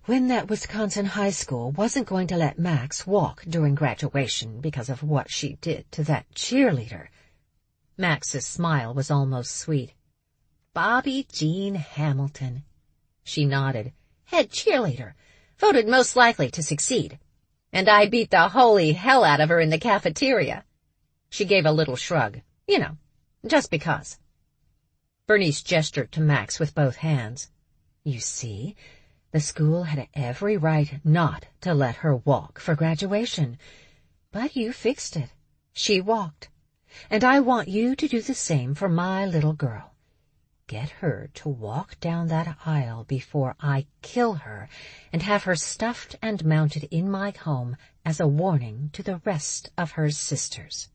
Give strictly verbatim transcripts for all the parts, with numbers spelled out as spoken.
Gwinnett Wisconsin High School wasn't going to let Max walk during graduation because of what she did to that cheerleader. Max's smile was almost sweet. Bobby Jean Hamilton. She nodded. Head cheerleader. Voted most likely to succeed. And I beat the holy hell out of her in the cafeteria. She gave a little shrug. You know, just because. Bernice gestured to Max with both hands. You see, the school had every right not to let her walk for graduation. But you fixed it. She walked. And I want you to do the same for my little girl. Get her to walk down that aisle before I kill her and have her stuffed and mounted in my home as a warning to the rest of her sisters.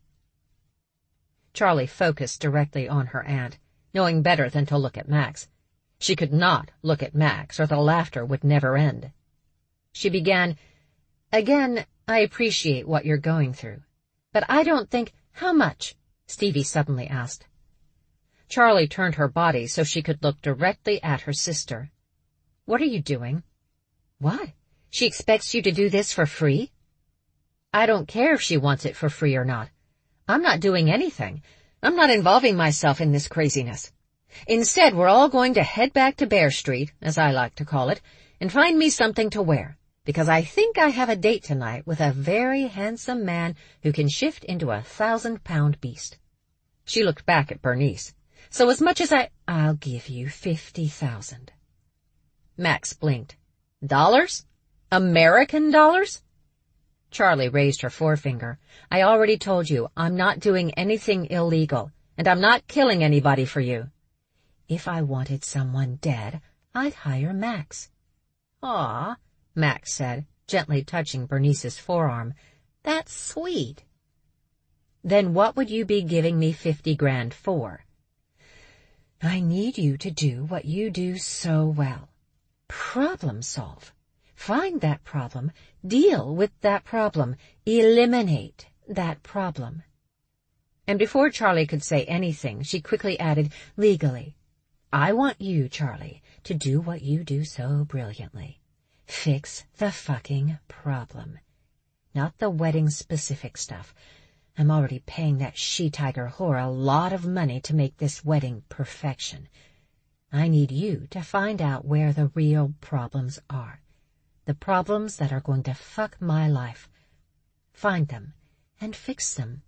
Charlie focused directly on her aunt, knowing better than to look at Max. She could not look at Max, or the laughter would never end. She began, Again, I appreciate what you're going through. But I don't think— How much? Stevie suddenly asked. Charlie turned her body so she could look directly at her sister. What are you doing? What? She expects you to do this for free? I don't care if she wants it for free or not. I'm not doing anything. I'm not involving myself in this craziness. Instead, we're all going to head back to Bear Street, as I like to call it, and find me something to wear, because I think I have a date tonight with a very handsome man who can shift into a thousand-pound beast. She looked back at Bernice. So as much as I— I'll give you fifty thousand. Max blinked. Dollars? American dollars? Charlie raised her forefinger. I already told you, I'm not doing anything illegal, and I'm not killing anybody for you. If I wanted someone dead, I'd hire Max. Aw, Max said, gently touching Bernice's forearm. That's sweet. Then what would you be giving me fifty grand for? I need you to do what you do so well. Problem solve. Find that problem, deal with that problem, eliminate that problem. And before Charlie could say anything, she quickly added, legally. I want you, Charlie, to do what you do so brilliantly. Fix the fucking problem. Not the wedding-specific stuff. I'm already paying that she-tiger whore a lot of money to make this wedding perfection. I need you to find out where the real problems are. The problems that are going to fuck my life. Find them and fix them.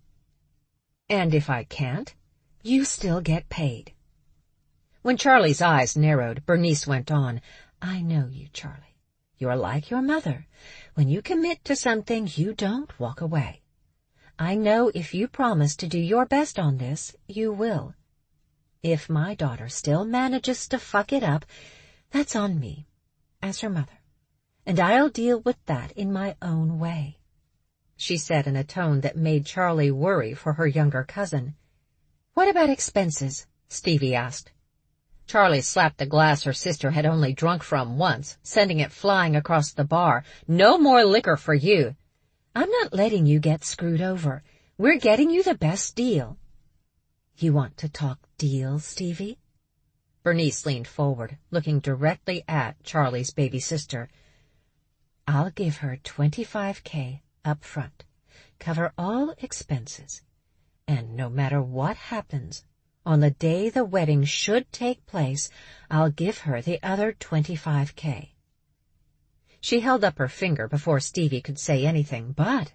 And if I can't, you still get paid. When Charlie's eyes narrowed, Bernice went on, I know you, Charlie. You're like your mother. When you commit to something, you don't walk away. I know if you promise to do your best on this, you will. If my daughter still manages to fuck it up, that's on me, as her mother. And I'll deal with that in my own way, she said in a tone that made Charlie worry for her younger cousin. What about expenses? Stevie asked. Charlie slapped the glass her sister had only drunk from once, sending it flying across the bar. No more liquor for you. I'm not letting you get screwed over. We're getting you the best deal. You want to talk deals, Stevie? Bernice leaned forward, looking directly at Charlie's baby sister. I'll give her twenty-five K up front, cover all expenses, and no matter what happens, on the day the wedding should take place, I'll give her the other twenty-five K. She held up her finger before Stevie could say anything, but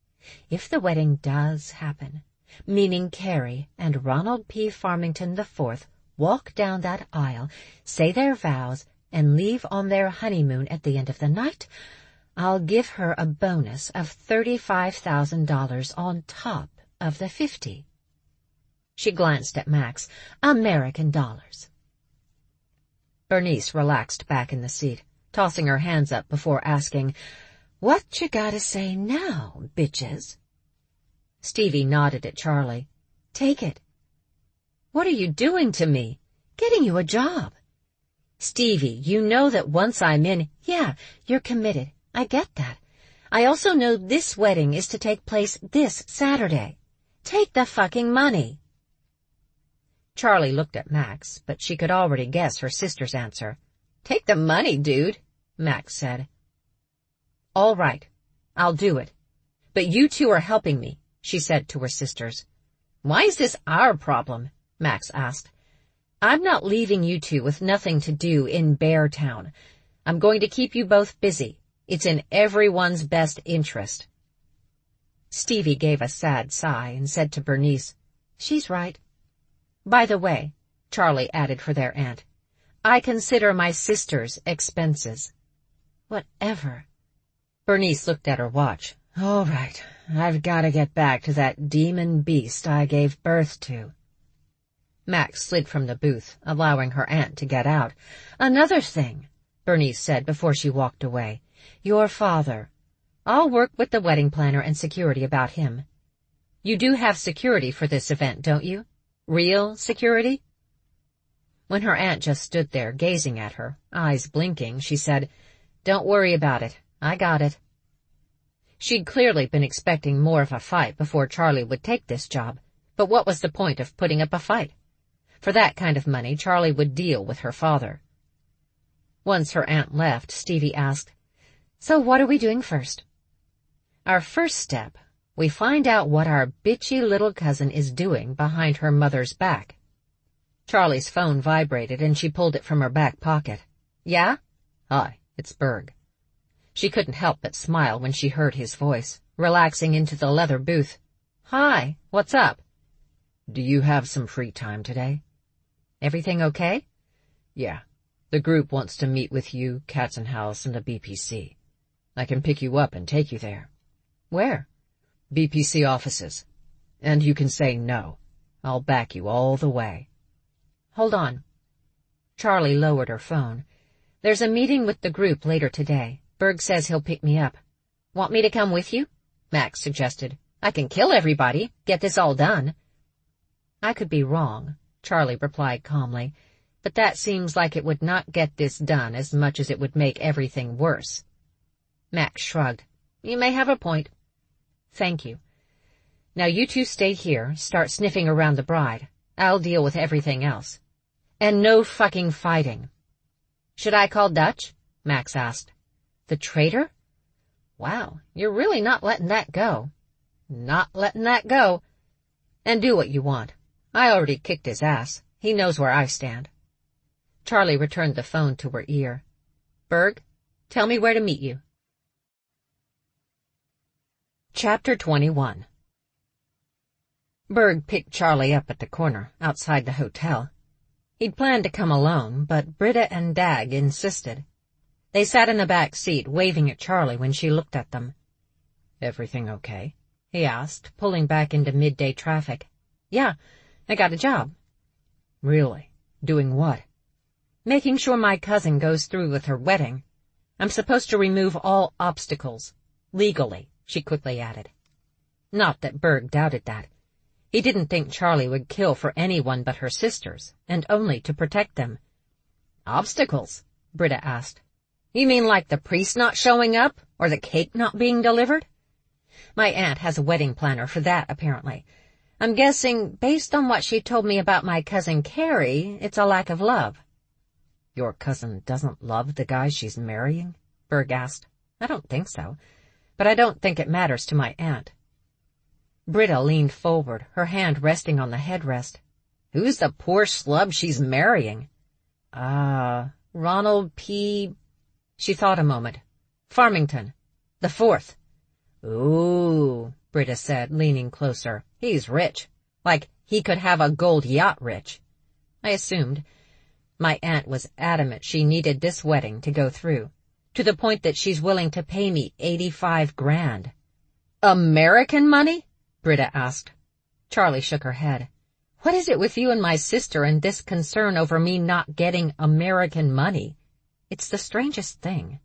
if the wedding does happen, meaning Carrie and Ronald P. Farmington the Fourth walk down that aisle, say their vows, and leave on their honeymoon at the end of the night, I'll give her a bonus of thirty-five thousand dollars on top of the fifty. She glanced at Max. American dollars. Bernice relaxed back in the seat, tossing her hands up before asking, What you gotta say now, bitches? Stevie nodded at Charlie. Take it. What are you doing to me? Getting you a job. Stevie, you know that once I'm in— Yeah, you're committed. I get that. I also know this wedding is to take place this Saturday. Take the fucking money. Charlie looked at Max, but she could already guess her sister's answer. Take the money, dude. Max said. All right, I'll do it. But you two are helping me, she said to her sisters. Why is this our problem? Max asked. I'm not leaving you two with nothing to do in Beartown. I'm going to keep you both busy. It's in everyone's best interest. Stevie gave a sad sigh and said to Bernice, She's right. By the way, Charlie added for their aunt, I consider my sister's expenses. Whatever. Bernice looked at her watch. All right, I've got to get back to that demon beast I gave birth to. Max slid from the booth, allowing her aunt to get out. Another thing, Bernice said before she walked away. Your father. I'll work with the wedding planner and security about him. You do have security for this event, don't you? Real security? When her aunt just stood there gazing at her, eyes blinking, she said, Don't worry about it. I got it. She'd clearly been expecting more of a fight before Charlie would take this job, but what was the point of putting up a fight? For that kind of money, Charlie would deal with her father. Once her aunt left, Stevie asked, So what are we doing first? Our first step, we find out what our bitchy little cousin is doing behind her mother's back. Charlie's phone vibrated and she pulled it from her back pocket. Yeah? Hi, it's Berg. She couldn't help but smile when she heard his voice, relaxing into the leather booth. Hi, what's up? Do you have some free time today? Everything okay? Yeah. The group wants to meet with you, Katzenhaus, and the B P C. I can pick you up and take you there. Where? B P C offices. And you can say no. I'll back you all the way. Hold on. Charlie lowered her phone. There's a meeting with the group later today. Berg says he'll pick me up. Want me to come with you? Max suggested. I can kill everybody, get this all done. I could be wrong, Charlie replied calmly, but that seems like it would not get this done as much as it would make everything worse. Max shrugged. You may have a point. Thank you. Now you two stay here, start sniffing around the bride. I'll deal with everything else. And no fucking fighting. Should I call Dutch? Max asked. The traitor? Wow, you're really not letting that go. Not letting that go. And do what you want. I already kicked his ass. He knows where I stand. Charlie returned the phone to her ear. Berg, tell me where to meet you. Chapter twenty-one. Berg picked Charlie up at the corner, outside the hotel. He'd planned to come alone, but Britta and Dag insisted. They sat in the back seat, waving at Charlie when she looked at them. Everything okay? He asked, pulling back into midday traffic. Yeah, I got a job. Really? Doing what? Making sure my cousin goes through with her wedding. I'm supposed to remove all obstacles. Legally, she quickly added. Not that Berg doubted that. He didn't think Charlie would kill for anyone but her sisters, and only to protect them. Obstacles? Britta asked. You mean like the priest not showing up, or the cake not being delivered? My aunt has a wedding planner for that, apparently. I'm guessing, based on what she told me about my cousin Carrie, it's a lack of love. Your cousin doesn't love the guy she's marrying? Berg asked. I don't think so, but I don't think it matters to my aunt. Britta leaned forward, her hand resting on the headrest. Who's the poor schlub she's marrying? Ah, uh, Ronald P. She thought a moment. Farmington. The fourth. Ooh, Britta said, leaning closer. He's rich. Like he could have a gold yacht rich. I assumed. My aunt was adamant she needed this wedding to go through, to the point that she's willing to pay me eighty-five grand. American money? Britta asked. Charlie shook her head. What is it with you and my sister and this concern over me not getting American money? It's the strangest thing.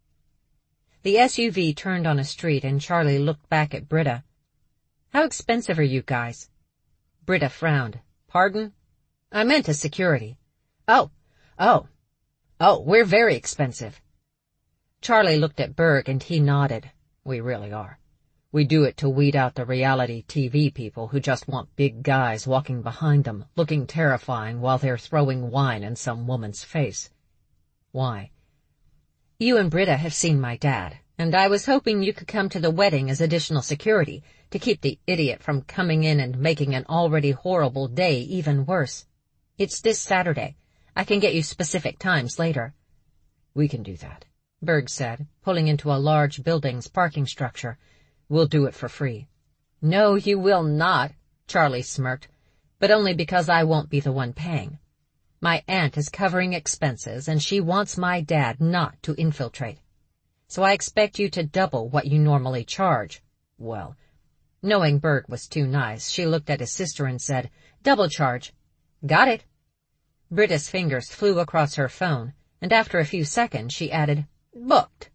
The S U V turned on a street and Charlie looked back at Britta. How expensive are you guys? Britta frowned. Pardon? I meant as security. Oh, oh, oh, we're very expensive. Charlie looked at Berg and he nodded. We really are. We do it to weed out the reality T V people who just want big guys walking behind them, looking terrifying while they're throwing wine in some woman's face. Why? You and Britta have seen my dad, and I was hoping you could come to the wedding as additional security to keep the idiot from coming in and making an already horrible day even worse. It's this Saturday. I can get you specific times later." "We can do that," Berg said, pulling into a large building's parking structure. "We'll do it for free." "No, you will not," Charlie smirked, "but only because I won't be the one paying. My aunt is covering expenses, and she wants my dad not to infiltrate. So I expect you to double what you normally charge." "Well..." Knowing Berg was too nice, she looked at his sister and said, "Double charge." "Got it." Britta's fingers flew across her phone, and after a few seconds she added, "Booked."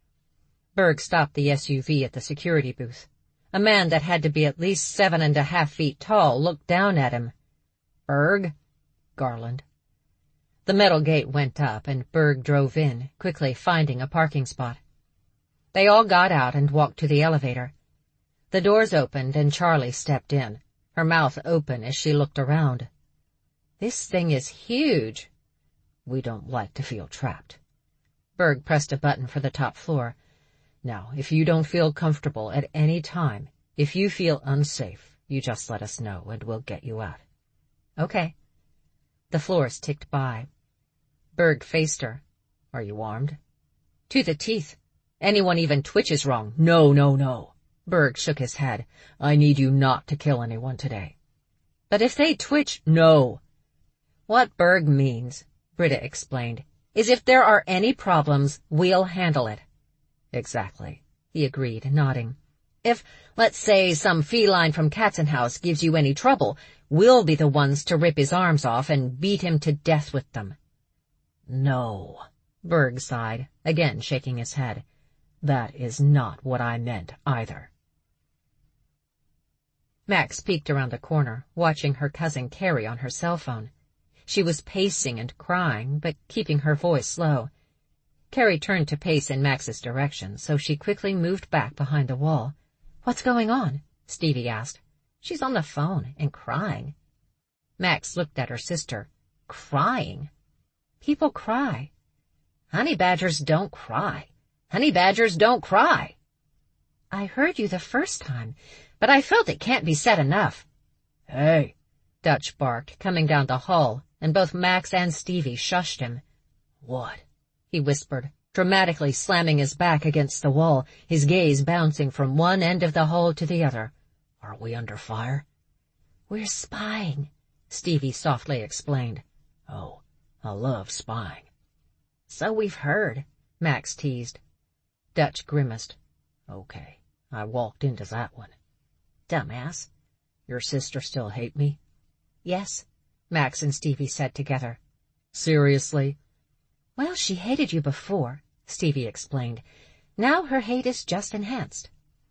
Berg stopped the S U V at the security booth. A man that had to be at least seven and a half feet tall looked down at him. "Berg?" "Garland." The metal gate went up, and Berg drove in, quickly finding a parking spot. They all got out and walked to the elevator. The doors opened, and Charlie stepped in, her mouth open as she looked around. "This thing is huge." "We don't like to feel trapped." Berg pressed a button for the top floor. "Now, if you don't feel comfortable at any time, if you feel unsafe, you just let us know and we'll get you out." "Okay." The floors ticked by. Berg faced her. "Are you armed?" "To the teeth. Anyone even twitches wrong." "No, no, no." Berg shook his head. "I need you not to kill anyone today." "But if they twitch—" "No." "What Berg means," Britta explained, "is if there are any problems, we'll handle it." "Exactly," he agreed, nodding. "If, let's say, some feline from Katzenhaus gives you any trouble, we'll be the ones to rip his arms off and beat him to death with them." "No," Berg sighed, again shaking his head. "That is not what I meant, either." Max peeked around the corner, watching her cousin Carrie on her cell phone. She was pacing and crying, but keeping her voice low. Carrie turned to pace in Max's direction, so she quickly moved back behind the wall. "What's going on?" Stevie asked. "She's on the phone and crying." Max looked at her sister. "Crying? People cry." "Honey badgers don't cry. Honey badgers don't cry." "I heard you the first time, but I felt it can't be said enough." "Hey," Dutch barked, coming down the hall, and both Max and Stevie shushed him. "What?" he whispered, dramatically slamming his back against the wall, his gaze bouncing from one end of the hall to the other. "Are we under fire?" "We're spying," Stevie softly explained. "Oh, I love spying." "So we've heard," Max teased. Dutch grimaced. "Okay, I walked into that one." "Dumbass." "Your sister still hate me?" "Yes," Max and Stevie said together. "Seriously?" "Well, she hated you before," Stevie explained. "Now her hate is just enhanced."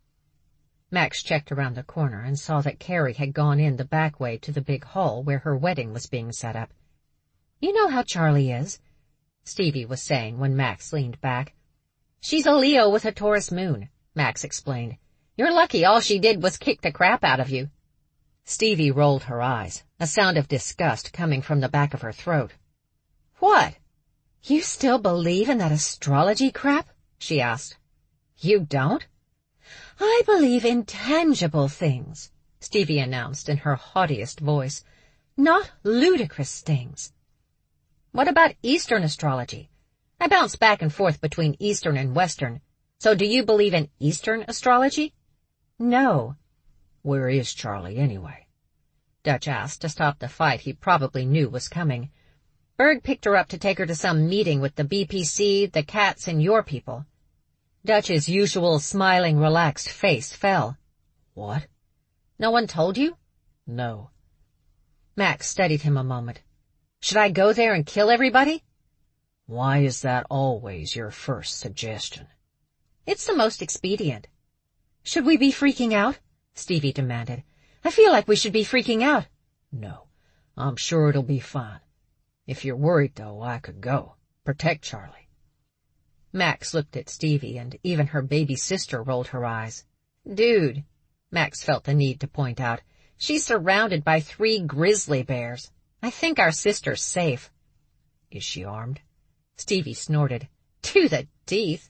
Max checked around the corner and saw that Carrie had gone in the back way to the big hall where her wedding was being set up. "You know how Charlie is," Stevie was saying when Max leaned back. "She's a Leo with a Taurus moon," Max explained. "You're lucky all she did was kick the crap out of you." Stevie rolled her eyes, a sound of disgust coming from the back of her throat. "What? You still believe in that astrology crap?" she asked. "You don't?" "I believe in tangible things," Stevie announced in her haughtiest voice, "not ludicrous things." "What about Eastern astrology? I bounce back and forth between Eastern and Western. So do you believe in Eastern astrology?" "No." "Where is Charlie, anyway?" Dutch asked to stop the fight he probably knew was coming. "Berg picked her up to take her to some meeting with the B P C, the Cats, and your people." Dutch's usual smiling, relaxed face fell. "What? No one told you?" "No." Max studied him a moment. "Should I go there and kill everybody?" "Why is that always your first suggestion?" "It's the most expedient." "Should we be freaking out?" Stevie demanded. "I feel like we should be freaking out." "No, I'm sure it'll be fine. If you're worried, though, I could go. Protect Charlie." Max looked at Stevie, and even her baby sister rolled her eyes. "Dude," Max felt the need to point out, "she's surrounded by three grizzly bears. I think our sister's safe." "Is she armed?" Stevie snorted. "To the Teeth.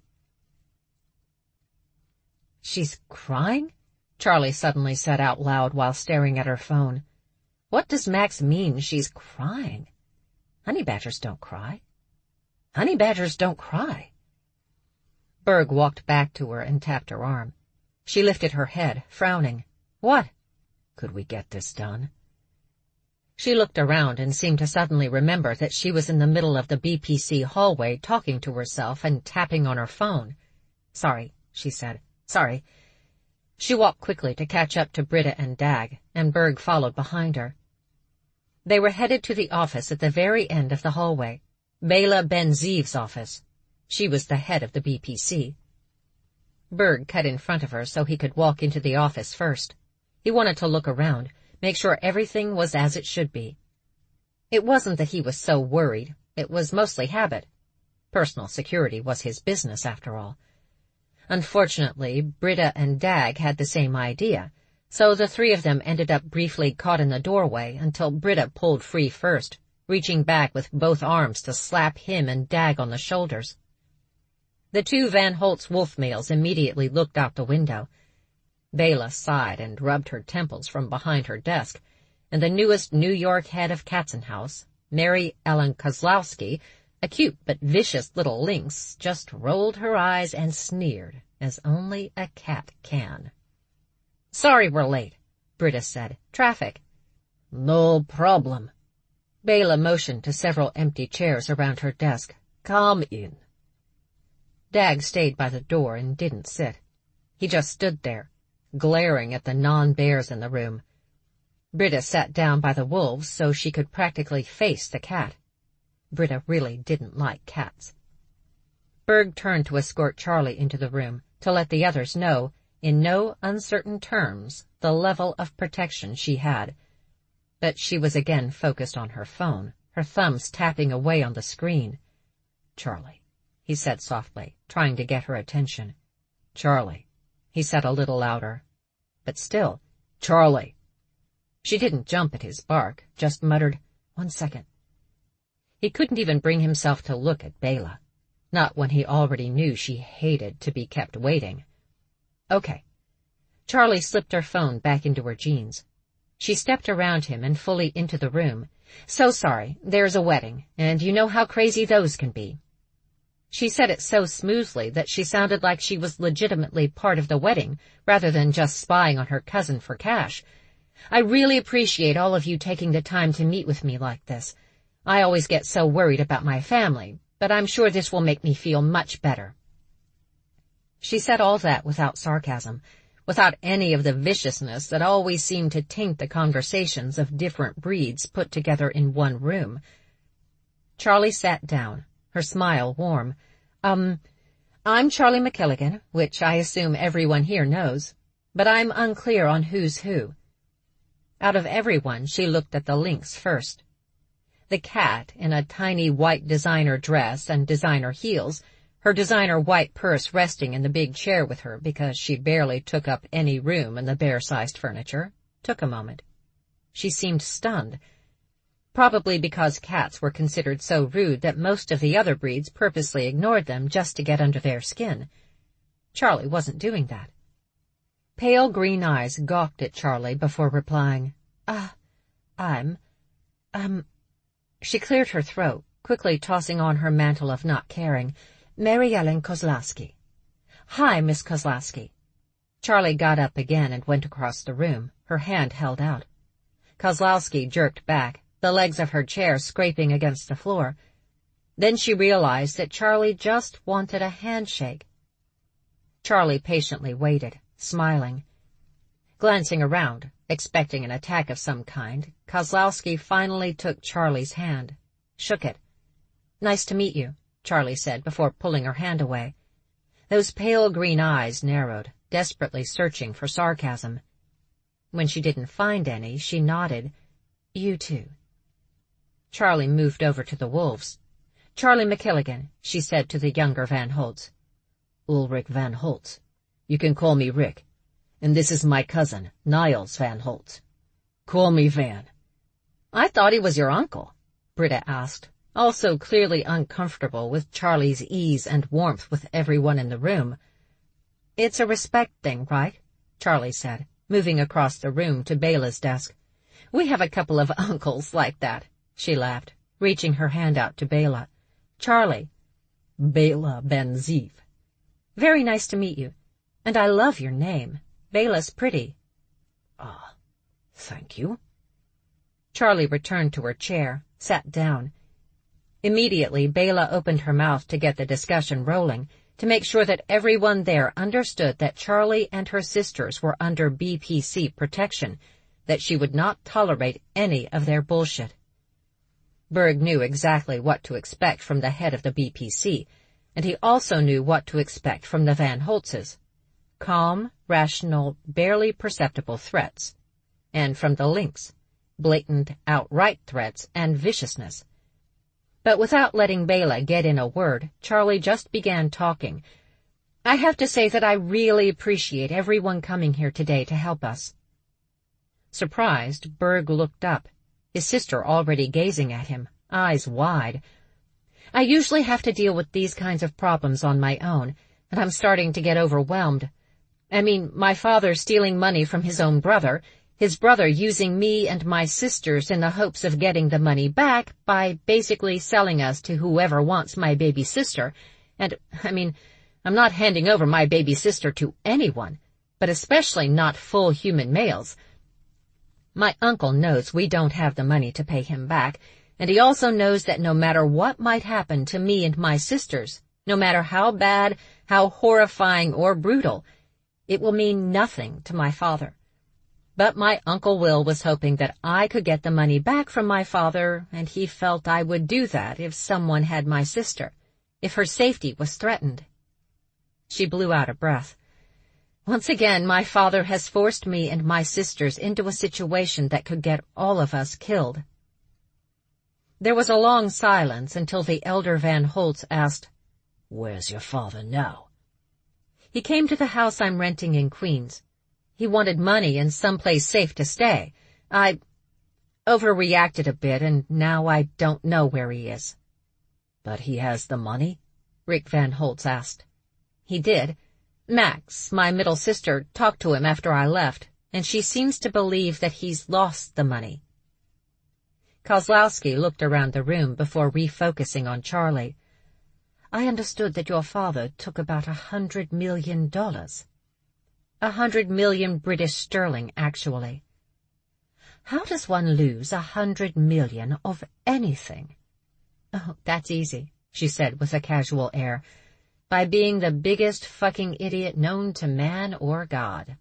She's crying? Charlie suddenly said out loud while staring at her phone. What does Max mean she's crying? Honey badgers don't cry. Honey badgers don't cry. Berg walked back to her and tapped her arm. She lifted her head, frowning. What? Could we get this done? She looked around and seemed to suddenly remember that she was in the middle of the B P C hallway talking to herself and tapping on her phone. Sorry, she said. Sorry. She walked quickly to catch up to Britta and Dag, and Berg followed behind her. They were headed to the office at the very end of the hallway, Bela Ben-Ziv's office. She was the head of the B P C. Berg cut in front of her so he could walk into the office first. He wanted to look around, make sure everything was as it should be. It wasn't that he was so worried, it was mostly habit. Personal security was his business, after all. Unfortunately, Britta and Dag had the same idea, so the three of them ended up briefly caught in the doorway until Britta pulled free first, reaching back with both arms to slap him and Dag on the shoulders. The two Van Holtz wolf males immediately looked out the window. Bela sighed and rubbed her temples from behind her desk, and the newest New York head of Katzenhaus, Mary Ellen Kozlowski, a cute but vicious little lynx, just rolled her eyes and sneered, as only a cat can. Sorry we're late, Britta said. Traffic. No problem. Bela motioned to several empty chairs around her desk. Come in. Dag stayed by the door and didn't sit. He just stood there, glaring at the non-bears in the room. Britta sat down by the wolves so she could practically face the cat. Britta really didn't like cats. Berg turned to escort Charlie into the room to let the others know, in no uncertain terms, the level of protection she had. But she was again focused on her phone, her thumbs tapping away on the screen. Charlie, he said softly, trying to get her attention. Charlie, he said a little louder. But still, Charlie. She didn't jump at his bark, just muttered, one second. He couldn't even bring himself to look at Bela, not when he already knew she hated to be kept waiting. Okay. Charlie slipped her phone back into her jeans. She stepped around him and fully into the room. So sorry, there's a wedding, and you know how crazy those can be. She said it so smoothly that she sounded like she was legitimately part of the wedding, rather than just spying on her cousin for cash. I really appreciate all of you taking the time to meet with me like this. I always get so worried about my family, but I'm sure this will make me feel much better. She said all that without sarcasm, without any of the viciousness that always seemed to taint the conversations of different breeds put together in one room. Charlie sat down, her smile warm. Um, I'm Charlie McKilligan, which I assume everyone here knows, but I'm unclear on who's who. Out of everyone, she looked at the lynx first. The cat, in a tiny white designer dress and designer heels, her designer white purse resting in the big chair with her because she barely took up any room in the bear-sized furniture, took a moment. She seemed stunned, probably because cats were considered so rude that most of the other breeds purposely ignored them just to get under their skin. Charlie wasn't doing that. Pale green eyes gawked at Charlie before replying, Ah, uh, I'm, um... She cleared her throat, quickly tossing on her mantle of not caring. Mary Ellen Kozlowski. Hi, Miss Kozlowski. Charlie got up again and went across the room, her hand held out. Kozlowski jerked back, the legs of her chair scraping against the floor. Then she realized that Charlie just wanted a handshake. Charlie patiently waited, smiling. Glancing around, expecting an attack of some kind, Kozlowski finally took Charlie's hand, shook it. Nice to meet you, Charlie said before pulling her hand away. Those pale green eyes narrowed, desperately searching for sarcasm. When she didn't find any, she nodded. You too. Charlie moved over to the wolves. Charlie McKilligan, she said to the younger Van Holtz. Ulrich Van Holtz. You can call me Rick. And this is my cousin, Niles Van Holtz. Call me Van. I thought he was your uncle, Britta asked. also clearly uncomfortable with Charlie's ease and warmth with everyone in the room. "It's a respect thing, right?" Charlie said, moving across the room to Bela's desk. "We have a couple of uncles like that," she laughed, reaching her hand out to Bela. "Charlie." "Bela Ben-Zeev." "Very nice to meet you. And I love your name. Bela's pretty." "Ah, thank you." Charlie returned to her chair, sat down. Immediately, Bela opened her mouth to get the discussion rolling, to make sure that everyone there understood that Charlie and her sisters were under B P C protection, that she would not tolerate any of their bullshit. Berg knew exactly what to expect from the head of the B P C, and he also knew what to expect from the Van Holtzes. Calm, rational, barely perceptible threats. And from the Lynx, blatant, outright threats and viciousness. But without letting Bela get in a word, Charlie just began talking. "I have to say that I really appreciate everyone coming here today to help us." Surprised, Berg looked up, his sister already gazing at him, eyes wide. "I usually have to deal with these kinds of problems on my own, and I'm starting to get overwhelmed. I mean, my father stealing money from his own brother, his brother using me and my sisters in the hopes of getting the money back by basically selling us to whoever wants my baby sister, and, I mean, I'm not handing over my baby sister to anyone, but especially not full human males. My uncle knows we don't have the money to pay him back, and he also knows that no matter what might happen to me and my sisters, no matter how bad, how horrifying or brutal, it will mean nothing to my father. But my Uncle Will was hoping that I could get the money back from my father, and he felt I would do that if someone had my sister, if her safety was threatened." She blew out a breath. "Once again, my father has forced me and my sisters into a situation that could get all of us killed." There was a long silence until the elder Van Holtz asked, "Where's your father now?" "He came to the house I'm renting in Queens. He wanted money and someplace safe to stay. I overreacted a bit, and now I don't know where he is." "But he has the money?" Rick Van Holtz asked. "He did. Max, my middle sister, talked to him after I left, and she seems to believe that he's lost the money." Kozlowski looked around the room before refocusing on Charlie. "I understood that your father took about a hundred million dollars." A hundred million British sterling, actually. "How does one lose a hundred million of anything?" "Oh, that's easy," she said with a casual air. "By being the biggest fucking idiot known to man or God."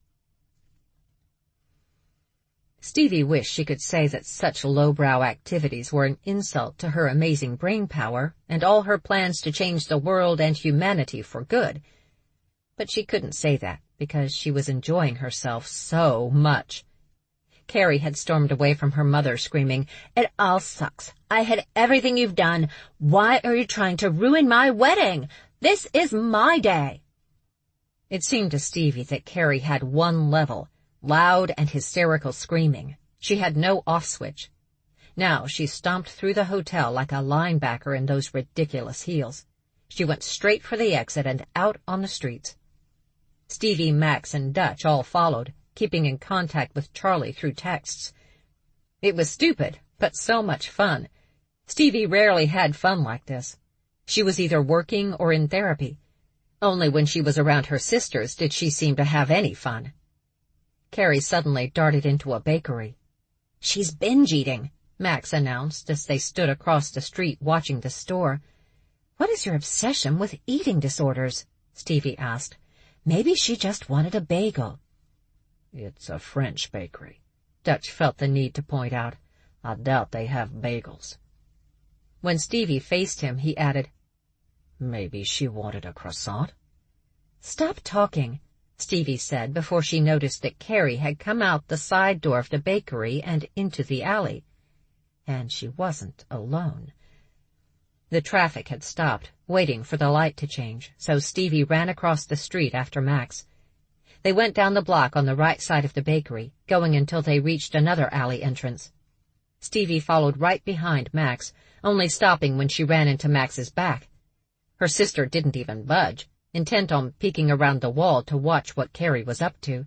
Stevie wished she could say that such lowbrow activities were an insult to her amazing brain power and all her plans to change the world and humanity for good. But she couldn't say that, because she was enjoying herself so much. Carrie had stormed away from her mother, screaming, "It all sucks. I hate everything you've done. Why are you trying to ruin my wedding? This is my day." It seemed to Stevie that Carrie had one level, loud and hysterical screaming. She had no off switch. Now she stomped through the hotel like a linebacker in those ridiculous heels. She went straight for the exit and out on the streets. Stevie, Max, and Dutch all followed, keeping in contact with Charlie through texts. It was stupid, but so much fun. Stevie rarely had fun like this. She was either working or in therapy. Only when she was around her sisters did she seem to have any fun. Carrie suddenly darted into a bakery. "She's binge eating," Max announced as they stood across the street watching the store. "What is your obsession with eating disorders?" Stevie asked. "Maybe she just wanted a bagel." "It's a French bakery," Dutch felt the need to point out. "I doubt they have bagels." When Stevie faced him, he added, "Maybe she wanted a croissant." "Stop talking," Stevie said before she noticed that Carrie had come out the side door of the bakery and into the alley. And she wasn't alone. The traffic had stopped, waiting for the light to change, so Stevie ran across the street after Max. They went down the block on the right side of the bakery, going until they reached another alley entrance. Stevie followed right behind Max, only stopping when she ran into Max's back. Her sister didn't even budge, intent on peeking around the wall to watch what Carrie was up to.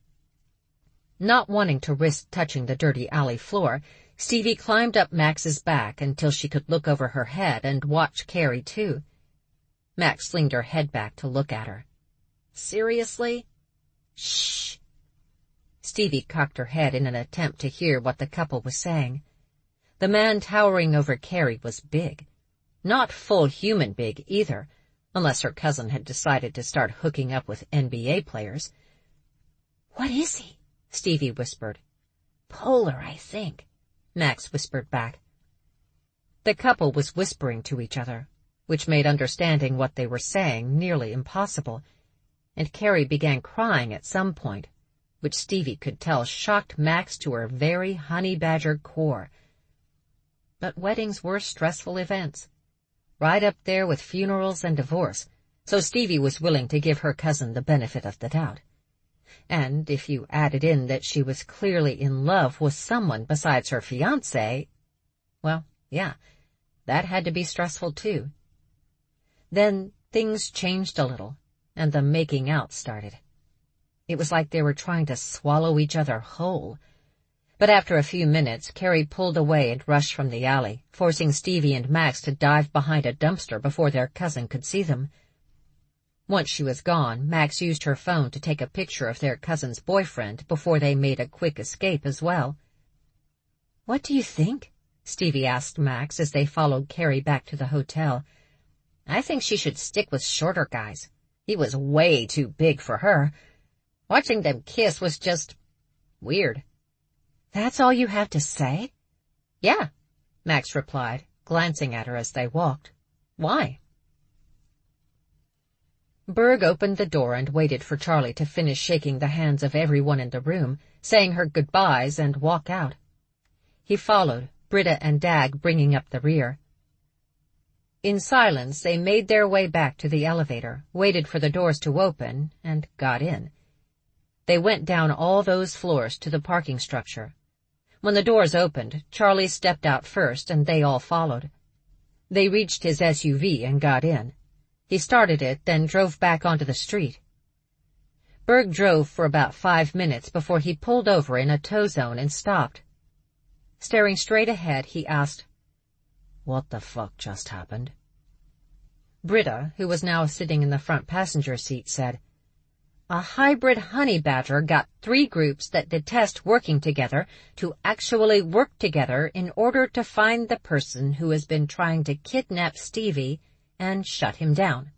Not wanting to risk touching the dirty alley floor, Stevie climbed up Max's back until she could look over her head and watch Carrie, too. Max leaned her head back to look at her. Seriously? Shh. Stevie cocked her head in an attempt to hear what the couple was saying. The man towering over Carrie was big. Not full human big, either, unless her cousin had decided to start hooking up with N B A players. What is he? Stevie whispered. Polar, I think, Max whispered back. The couple was whispering to each other, which made understanding what they were saying nearly impossible, and Carrie began crying at some point, which Stevie could tell shocked Max to her very honey badger core. But weddings were stressful events, right up there with funerals and divorce, so Stevie was willing to give her cousin the benefit of the doubt. And if you added in that she was clearly in love with someone besides her fiancé, well, yeah, that had to be stressful too. Then things changed a little, and the making out started. It was like they were trying to swallow each other whole. But after a few minutes, Carrie pulled away and rushed from the alley, forcing Stevie and Max to dive behind a dumpster before their cousin could see them. Once she was gone, Max used her phone to take a picture of their cousin's boyfriend before they made a quick escape as well. What do you think? Stevie asked Max as they followed Carrie back to the hotel. I think she should stick with shorter guys. He was way too big for her. Watching them kiss was just weird. That's all you have to say? Yeah, Max replied, glancing at her as they walked. Why? Berg opened the door and waited for Charlie to finish shaking the hands of everyone in the room, saying her goodbyes, and walk out. He followed, Britta and Dag bringing up the rear. In silence, they made their way back to the elevator, waited for the doors to open, and got in. They went down all those floors to the parking structure. When the doors opened, Charlie stepped out first, and they all followed. They reached his S U V and got in. He started it, then drove back onto the street. Berg drove for about five minutes before he pulled over in a tow zone and stopped. Staring straight ahead, he asked, What the fuck just happened? Britta, who was now sitting in the front passenger seat, said, A hybrid honey badger got three groups that detest working together to actually work together in order to find the person who has been trying to kidnap Stevie and shut him down.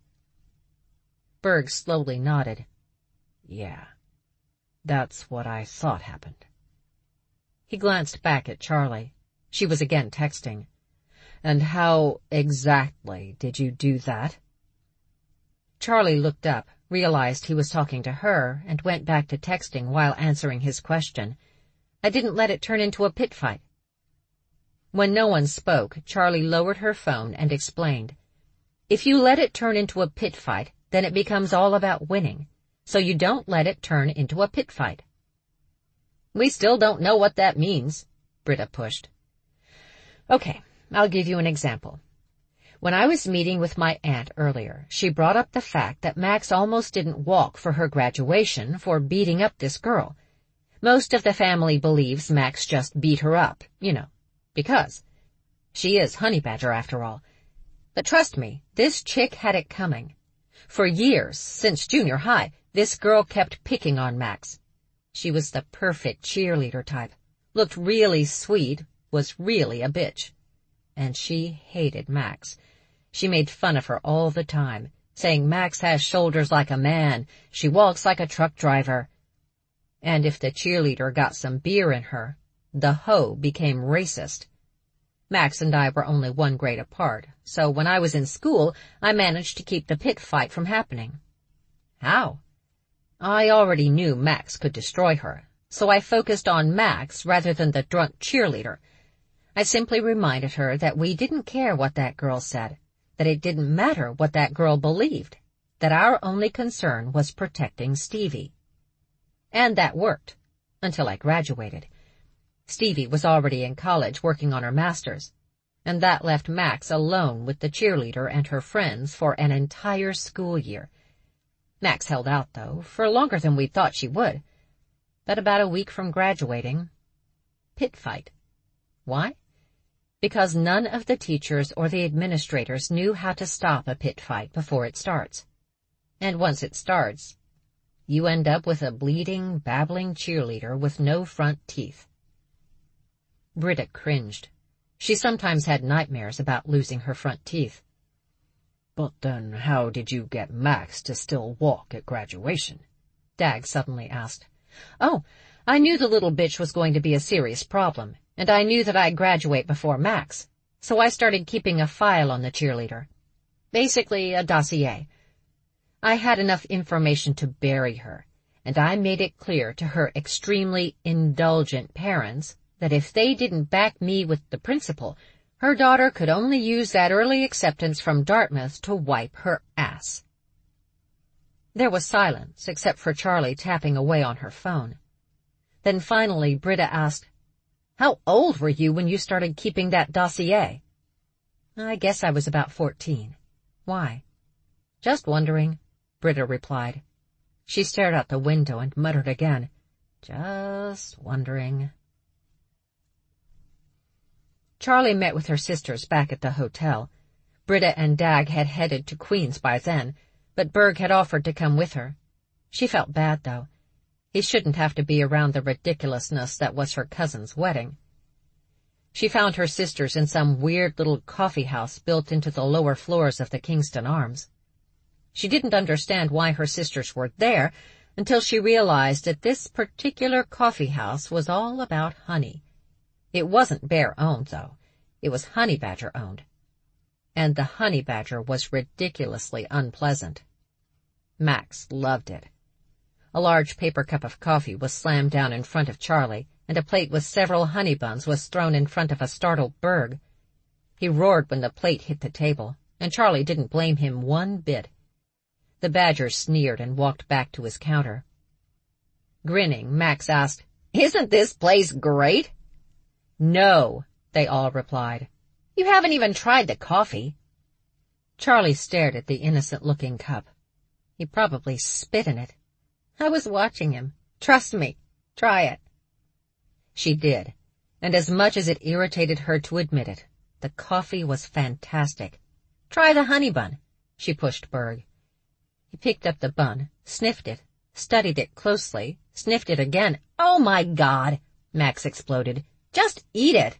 Berg slowly nodded. Yeah, that's what I thought happened. He glanced back at Charlie. She was again texting. And how exactly did you do that? Charlie looked up, realized he was talking to her, and went back to texting while answering his question. I didn't let it turn into a pit fight. When no one spoke, Charlie lowered her phone and explained. If you let it turn into a pit fight, then it becomes all about winning, so you don't let it turn into a pit fight. We still don't know what that means, Britta pushed. Okay, I'll give you an example. When I was meeting with my aunt earlier, she brought up the fact that Max almost didn't walk for her graduation for beating up this girl. Most of the family believes Max just beat her up, you know, because she is Honey Badger after all. But trust me, this chick had it coming. For years, since junior high, this girl kept picking on Max. She was the perfect cheerleader type, looked really sweet, was really a bitch. And she hated Max. She made fun of her all the time, saying Max has shoulders like a man, she walks like a truck driver. And if the cheerleader got some beer in her, the hoe became racist. Max and I were only one grade apart, so when I was in school, I managed to keep the pit fight from happening. How? I already knew Max could destroy her, so I focused on Max rather than the drunk cheerleader. I simply reminded her that we didn't care what that girl said, that it didn't matter what that girl believed, that our only concern was protecting Stevie. And that worked, until I graduated. Stevie was already in college working on her master's. and that left Max alone with the cheerleader and her friends for an entire school year. Max held out, though, for longer than we thought she would. But about a week from graduating, pit fight. Why? Because none of the teachers or the administrators knew how to stop a pit fight before it starts. And once it starts, you end up with a bleeding, babbling cheerleader with no front teeth. Britta cringed. She sometimes had nightmares about losing her front teeth. But then how did you get Max to still walk at graduation? Dag suddenly asked. Oh, I knew the little bitch was going to be a serious problem, and I knew that I'd graduate before Max, so I started keeping a file on the cheerleader. Basically, a dossier. I had enough information to bury her, and I made it clear to her extremely indulgent parents that if they didn't back me with the principal, her daughter could only use that early acceptance from Dartmouth to wipe her ass. There was silence, except for Charlie tapping away on her phone. Then finally Britta asked, How old were you when you started keeping that dossier? I guess I was about fourteen. Why? Just wondering, Britta replied. She stared out the window and muttered again, Just wondering. Charlie met with her sisters back at the hotel. Britta and Dag had headed to Queens by then, but Berg had offered to come with her. She felt bad, though. He shouldn't have to be around the ridiculousness that was her cousin's wedding. She found her sisters in some weird little coffee house built into the lower floors of the Kingston Arms. She didn't understand why her sisters were there until she realized that this particular coffee house was all about honey. It wasn't bear-owned, though. It was Honey Badger-owned. And the Honey Badger was ridiculously unpleasant. Max loved it. A large paper cup of coffee was slammed down in front of Charlie, and a plate with several honey buns was thrown in front of a startled Berg. He roared when the plate hit the table, and Charlie didn't blame him one bit. The Badger sneered and walked back to his counter. Grinning, Max asked, Isn't this place great? No, they all replied. You haven't even tried the coffee. Charlie stared at the innocent-looking cup. He probably spit in it. I was watching him. Trust me. Try it. She did, and as much as it irritated her to admit it, the coffee was fantastic. Try the honey bun, she pushed Berg. He picked up the bun, sniffed it, studied it closely, sniffed it again. Oh, my God, Max exploded. Just eat it.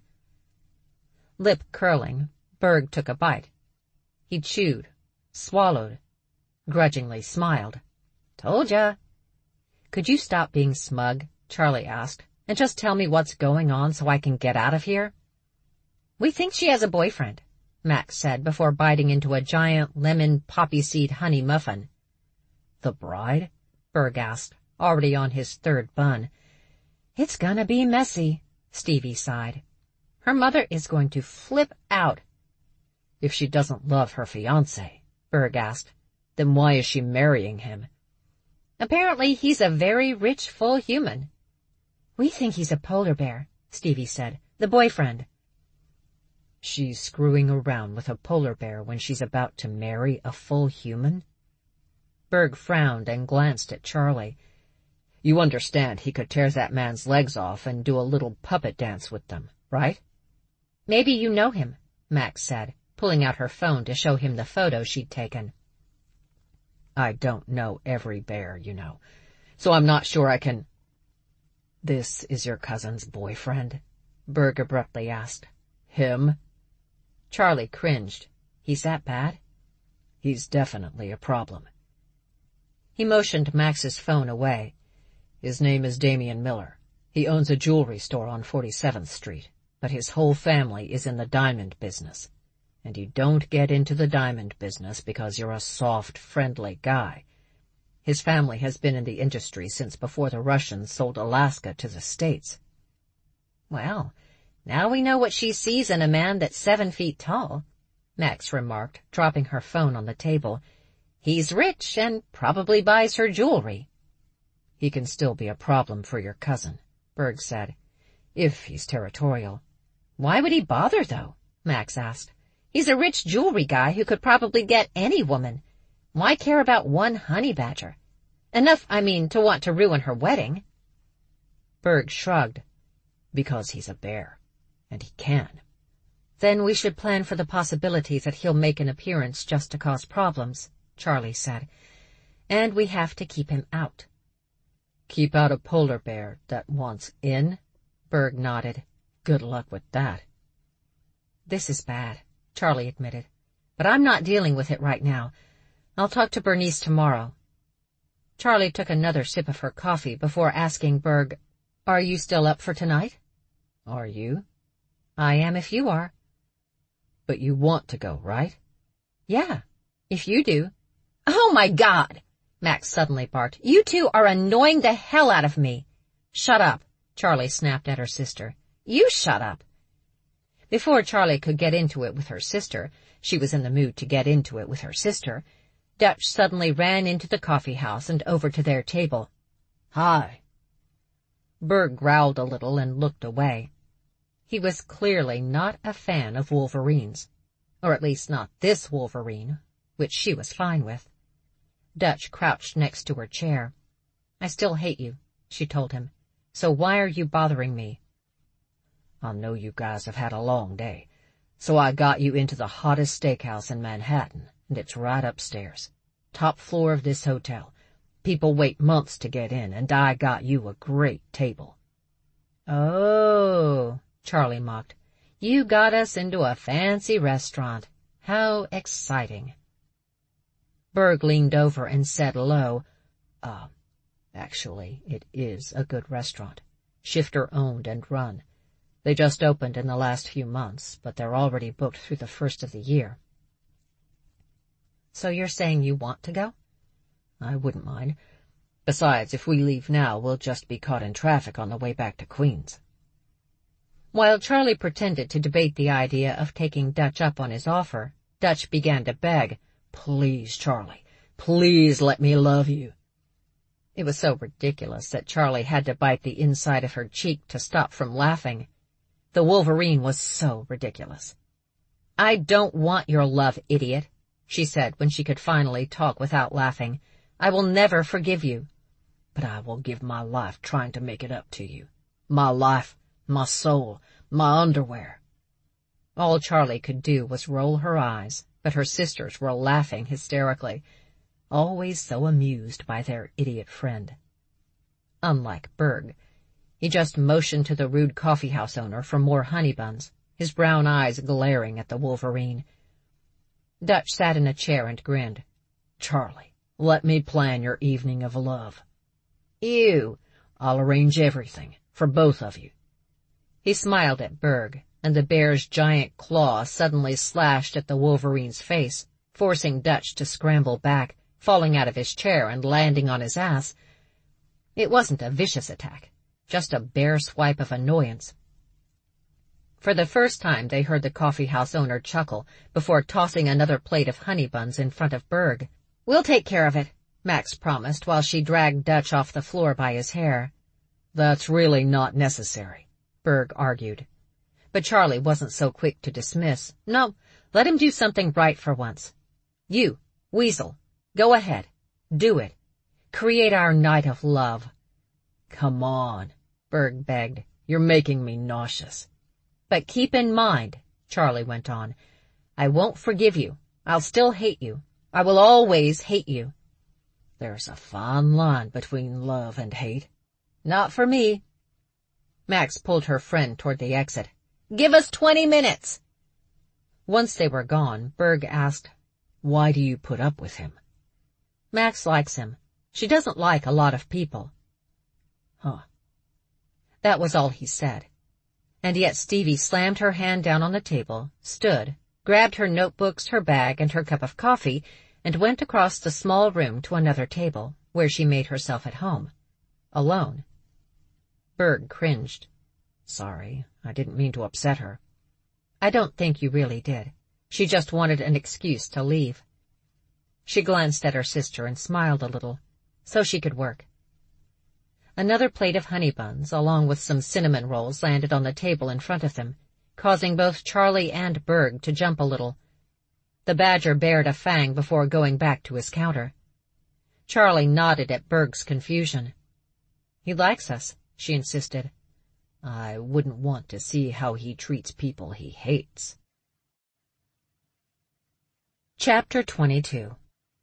Lip curling, Berg took a bite. He chewed, swallowed, grudgingly smiled. Told ya. Could you stop being smug? Charlie asked, and just tell me what's going on so I can get out of here? We think she has a boyfriend, Max said before biting into a giant lemon poppy seed honey muffin. The bride? Berg asked, already on his third bun. It's gonna be messy, Stevie sighed. Her mother is going to flip out. If she doesn't love her fiancé, Berg asked, then why is she marrying him? Apparently he's a very rich, full human. We think he's a polar bear, Stevie said. The boyfriend. She's screwing around with a polar bear when she's about to marry a full human? Berg frowned and glanced at Charlie. You understand he could tear that man's legs off and do a little puppet dance with them, right? Maybe you know him, Max said, pulling out her phone to show him the photo she'd taken. I don't know every bear, you know, so I'm not sure I can... This is your cousin's boyfriend? Berg abruptly asked. Him? Charlie cringed. He's that bad? He's definitely a problem. He motioned Max's phone away. His name is Damian Miller. He owns a jewelry store on forty-seventh Street, but his whole family is in the diamond business. And you don't get into the diamond business because you're a soft, friendly guy. His family has been in the industry since before the Russians sold Alaska to the States. Well, now we know what she sees in a man that's seven feet tall, Max remarked, dropping her phone on the table. He's rich and probably buys her jewelry. He can still be a problem for your cousin, Berg said, if he's territorial. Why would he bother, though? Max asked. He's a rich jewelry guy who could probably get any woman. Why care about one honey badger? Enough, I mean, to want to ruin her wedding. Berg shrugged. Because he's a bear. And he can. Then we should plan for the possibility that he'll make an appearance just to cause problems, Charlie said. And we have to keep him out. Keep out a polar bear that wants in? Berg nodded. Good luck with that. This is bad, Charlie admitted. But I'm not dealing with it right now. I'll talk to Bernice tomorrow. Charlie took another sip of her coffee before asking Berg, Are you still up for tonight? Are you? I am if you are. But you want to go, right? Yeah, if you do. Oh my God! Max suddenly barked. You two are annoying the hell out of me. Shut up, Charlie snapped at her sister. You shut up. Before Charlie could get into it with her sister, she was in the mood to get into it with her sister, Dutch suddenly ran into the coffee house and over to their table. Hi. Berg growled a little and looked away. He was clearly not a fan of Wolverines, or at least not this Wolverine, which she was fine with. Dutch crouched next to her chair. I still hate you, she told him. So why are you bothering me? I know you guys have had a long day, so I got you into the hottest steakhouse in Manhattan, and it's right upstairs. Top floor of this hotel. People wait months to get in, and I got you a great table. Oh, Charlie mocked. You got us into a fancy restaurant. How exciting. Berg leaned over and said low, Uh, actually, it is a good restaurant. Shifter owned and run. They just opened in the last few months, but they're already booked through the first of the year. So you're saying you want to go? I wouldn't mind. Besides, if we leave now, we'll just be caught in traffic on the way back to Queens. While Charlie pretended to debate the idea of taking Dutch up on his offer, Dutch began to beg, Please, Charlie, please let me love you. It was so ridiculous that Charlie had to bite the inside of her cheek to stop from laughing. The Wolverine was so ridiculous. I don't want your love, idiot, she said when she could finally talk without laughing. I will never forgive you. But I will give my life trying to make it up to you. My life, my soul, my underwear. All Charlie could do was roll her eyes, but her sisters were laughing hysterically, always so amused by their idiot friend. Unlike Berg, he just motioned to the rude coffeehouse owner for more honey buns, his brown eyes glaring at the Wolverine. Dutch sat in a chair and grinned. Charlie, let me plan your evening of love. Ew. I'll arrange everything, for both of you. He smiled at Berg, and the bear's giant claw suddenly slashed at the Wolverine's face, forcing Dutch to scramble back, falling out of his chair and landing on his ass. It wasn't a vicious attack, just a bear swipe of annoyance. For the first time they heard the coffeehouse owner chuckle before tossing another plate of honey buns in front of Berg. We'll take care of it, Max promised while she dragged Dutch off the floor by his hair. That's really not necessary, Berg argued. But Charlie wasn't so quick to dismiss. No, let him do something right for once. You, Weasel, go ahead. Do it. Create our night of love. Come on, Berg begged. You're making me nauseous. But keep in mind, Charlie went on, I won't forgive you. I'll still hate you. I will always hate you. There's a fine line between love and hate. Not for me. Max pulled her friend toward the exit. Give us twenty minutes. Once they were gone, Berg asked, Why do you put up with him? Max likes him. She doesn't like a lot of people. Huh. That was all he said. And yet Stevie slammed her hand down on the table, stood, grabbed her notebooks, her bag, and her cup of coffee, and went across the small room to another table, where she made herself at home. Alone. Berg cringed. Sorry, I didn't mean to upset her. I don't think you really did. She just wanted an excuse to leave. She glanced at her sister and smiled a little, so she could work. Another plate of honey buns, along with some cinnamon rolls, landed on the table in front of them, causing both Charlie and Berg to jump a little. The badger bared a fang before going back to his counter. Charlie nodded at Berg's confusion. "He likes us," she insisted. "I wouldn't want to see how he treats people he hates." Chapter twenty-two.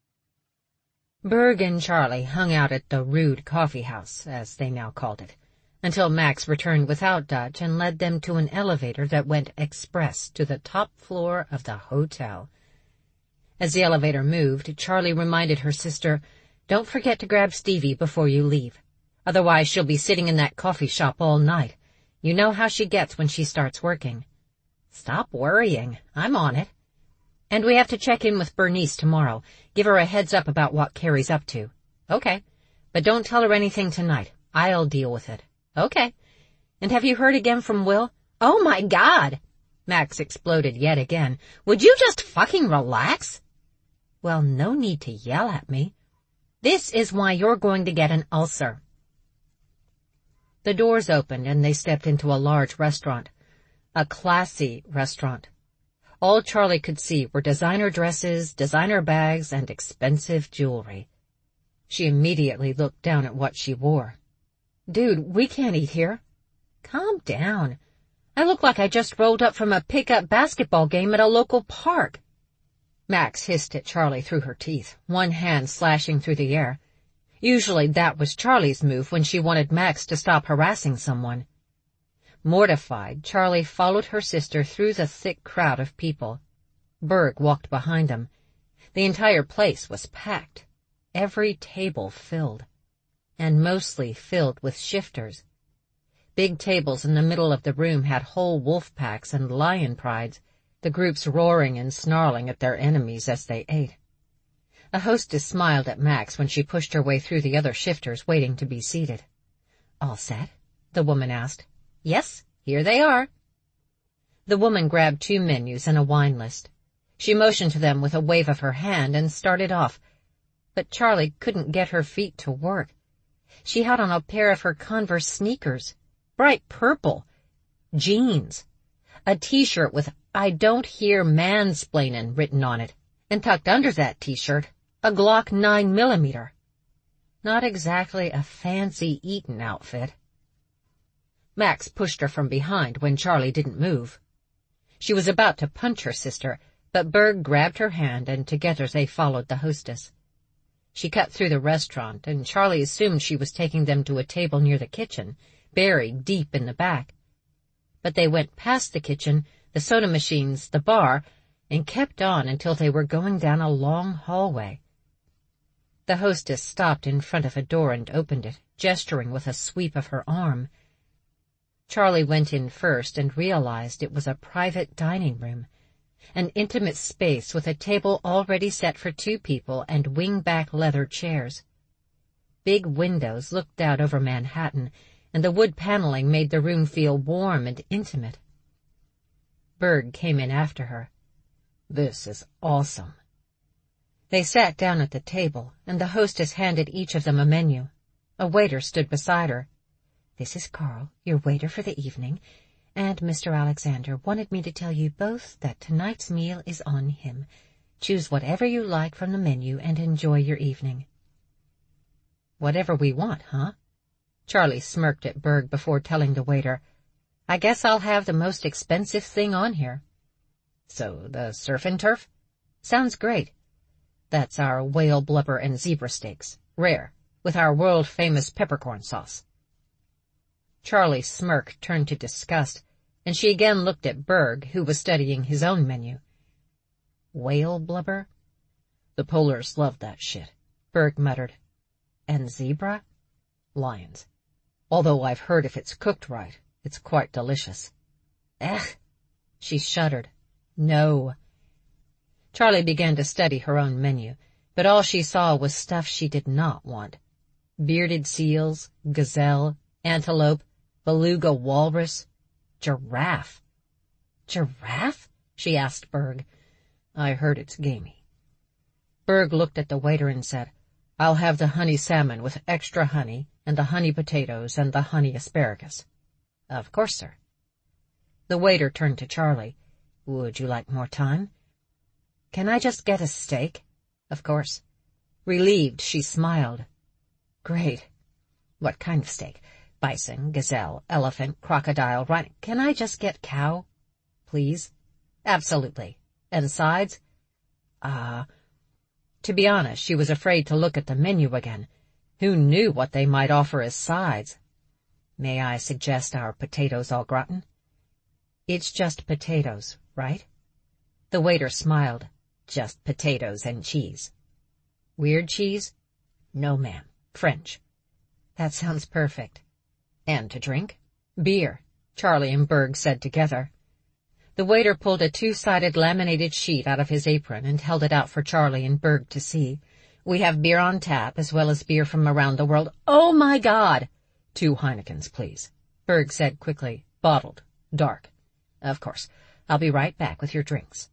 Berg and Charlie hung out at the Rude Coffee House, as they now called it, until Max returned without Dutch and led them to an elevator that went express to the top floor of the hotel. As the elevator moved, Charlie reminded her sister, "Don't forget to grab Stevie before you leave. Otherwise she'll be sitting in that coffee shop all night. You know how she gets when she starts working." "Stop worrying. I'm on it." "And we have to check in with Bernice tomorrow. Give her a heads up about what Carrie's up to." "Okay. But don't tell her anything tonight. I'll deal with it." "Okay. And have you heard again from Will?" "Oh my God!" Max exploded yet again. "Would you just fucking relax?" "Well, no need to yell at me. This is why you're going to get an ulcer." The doors opened and they stepped into a large restaurant. A classy restaurant. All Charlie could see were designer dresses, designer bags, and expensive jewelry. She immediately looked down at what she wore. "Dude, we can't eat here." "Calm down. I look like I just rolled up from a pickup basketball game at a local park." Max hissed at Charlie through her teeth, one hand slashing through the air. Usually that was Charlie's move when she wanted Max to stop harassing someone. Mortified, Charlie followed her sister through the thick crowd of people. Berg walked behind them. The entire place was packed, every table filled, and mostly filled with shifters. Big tables in the middle of the room had whole wolf packs and lion prides, the groups roaring and snarling at their enemies as they ate. A hostess smiled at Max when she pushed her way through the other shifters waiting to be seated. "All set?" the woman asked. "Yes, here they are." The woman grabbed two menus and a wine list. She motioned to them with a wave of her hand and started off, but Charlie couldn't get her feet to work. She had on a pair of her Converse sneakers, bright purple, jeans, a T-shirt with "I don't hear mansplainin'" written on it, and tucked under that T-shirt, a Glock nine millimeter. Not exactly a fancy Eton outfit. Max pushed her from behind when Charlie didn't move. She was about to punch her sister, but Berg grabbed her hand and together they followed the hostess. She cut through the restaurant, and Charlie assumed she was taking them to a table near the kitchen, buried deep in the back. But they went past the kitchen, the soda machines, the bar, and kept on until they were going down a long hallway. The hostess stopped in front of a door and opened it, gesturing with a sweep of her arm. Charlie went in first and realized it was a private dining room, an intimate space with a table already set for two people and wing-back leather chairs. Big windows looked out over Manhattan, and the wood paneling made the room feel warm and intimate. Berg came in after her. "This is awesome." They sat down at the table, and the hostess handed each of them a menu. A waiter stood beside her. "This is Carl, your waiter for the evening, and Mister Alexander wanted me to tell you both that tonight's meal is on him. Choose whatever you like from the menu and enjoy your evening." "Whatever we want, huh?" Charlie smirked at Berg before telling the waiter, "I guess I'll have the most expensive thing on here." "So, the surf and turf?" "Sounds great. That's our whale blubber and zebra steaks, rare, with our world-famous peppercorn sauce." Charlie's smirk turned to disgust, and she again looked at Berg, who was studying his own menu. "Whale blubber?" "The polars love that shit," Berg muttered. "And zebra?" "Lions. Although I've heard if it's cooked right, it's quite delicious." "Ugh." She shuddered. "No." Charlie began to study her own menu, but all she saw was stuff she did not want. Bearded seals, gazelle, antelope, beluga walrus, giraffe. "Giraffe?" she asked Berg. "I heard it's gamey." Berg looked at the waiter and said, "I'll have the honey salmon with extra honey, and the honey potatoes and the honey asparagus." "Of course, sir." The waiter turned to Charlie. Would you like more time? Can I just get a steak? Of course. Relieved, she smiled. Great. What kind of steak? Bison, gazelle, elephant, crocodile, rhino. Can I just get cow? Please? Absolutely. And sides? Ah. Uh, to be honest, she was afraid to look at the menu again. Who knew what they might offer as sides? May I suggest our potatoes au gratin? It's just potatoes, right? The waiter smiled. Just potatoes and cheese. Weird cheese? No, ma'am. French. That sounds perfect. And to drink? Beer, Charlie and Berg said together. The waiter pulled a two-sided laminated sheet out of his apron and held it out for Charlie and Berg to see. We have beer on tap, as well as beer from around the world. Oh, my God! Two Heinekens, please, Berg said quickly. Bottled. Dark. Of course. I'll be right back with your drinks.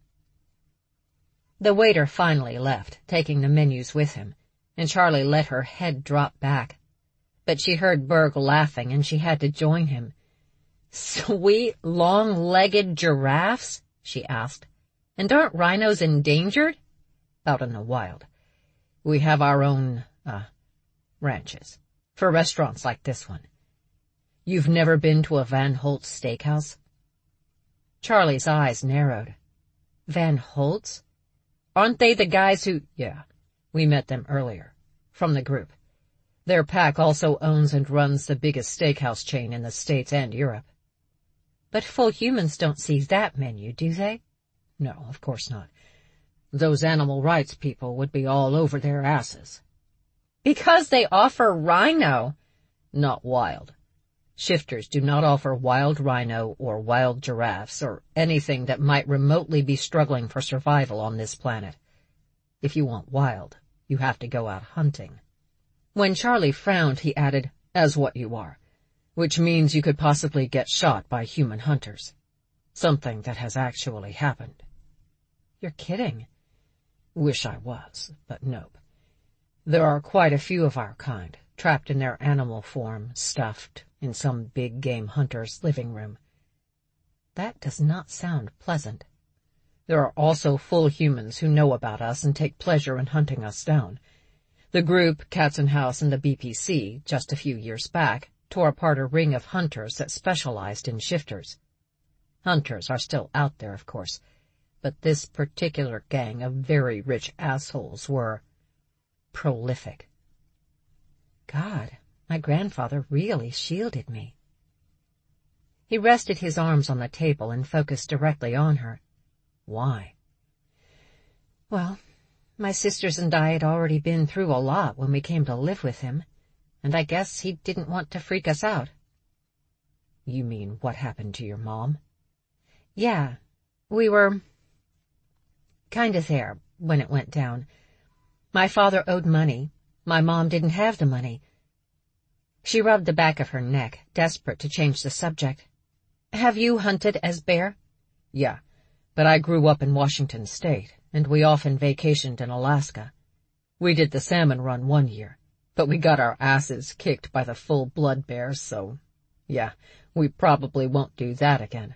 The waiter finally left, taking the menus with him, and Charlie let her head drop back. But she heard Berg laughing, and she had to join him. Sweet, long-legged giraffes? She asked. And aren't rhinos endangered? Out in the wild. We have our own, uh, ranches. For restaurants like this one. You've never been to a Van Holt's steakhouse? Charlie's eyes narrowed. Van Holt's? Aren't they the guys who— Yeah, we met them earlier. From the group. Their pack also owns and runs the biggest steakhouse chain in the States and Europe. But full humans don't see that menu, do they? No, of course not. Those animal rights people would be all over their asses. Because they offer rhino. Not wild. Shifters do not offer wild rhino or wild giraffes or anything that might remotely be struggling for survival on this planet. If you want wild, you have to go out hunting. When Charlie frowned, he added, as what you are, which means you could possibly get shot by human hunters. Something that has actually happened. You're kidding. Wish I was, but nope. There are quite a few of our kind, trapped in their animal form, stuffed in some big game hunter's living room. That does not sound pleasant. There are also full humans who know about us and take pleasure in hunting us down. The group, Katzenhaus and the B P C, just a few years back, tore apart a ring of hunters that specialized in shifters. Hunters are still out there, of course, but this particular gang of very rich assholes were prolific. God, my grandfather really shielded me. He rested his arms on the table and focused directly on her. Why? Well, my sisters and I had already been through a lot when we came to live with him, and I guess he didn't want to freak us out. You mean what happened to your mom? Yeah, we were kind of there when it went down. My father owed money. My mom didn't have the money. She rubbed the back of her neck, desperate to change the subject. Have you hunted as bear? Yeah, but I grew up in Washington State, and we often vacationed in Alaska. We did the salmon run one year, but we got our asses kicked by the full-blood bears, so, yeah, we probably won't do that again.